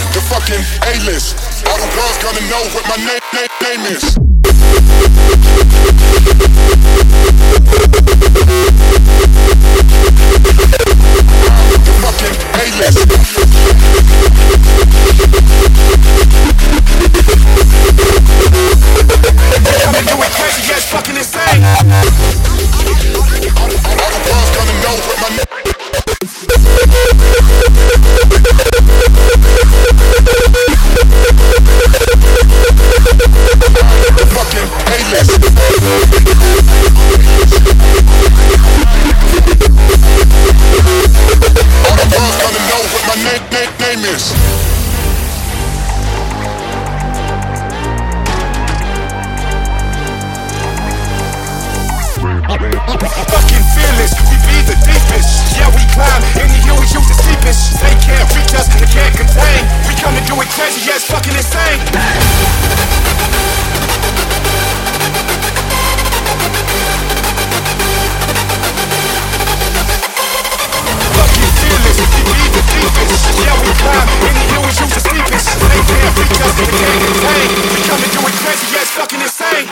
the fucking A-list. All the world's gonna know what my name is. The fucking A-list. Coming to it crazy, yeah, it's fucking insane. All the world's gonna know what my name. The fucking A-list. All the world's gonna know what my name is. Fucking fearless, we be the deepest. Yeah, we climb any hill, we use the steepest. They can't reach us, they can't contain. We come to do it crazy, yeah, it's fucking insane. Fucking fearless, we be the deepest. Yeah, we climb any hill, we use the steepest. They can't reach us, they can't contain. We come to do it crazy, yeah, it's fucking insane.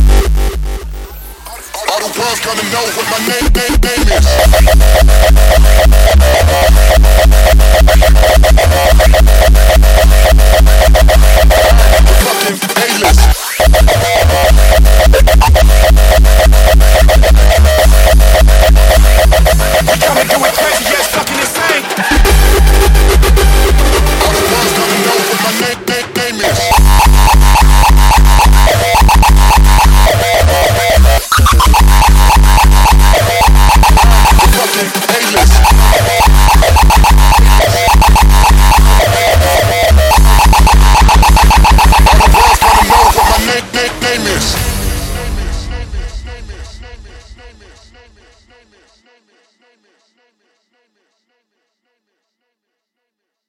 All the world's gonna know what my name is. Fucking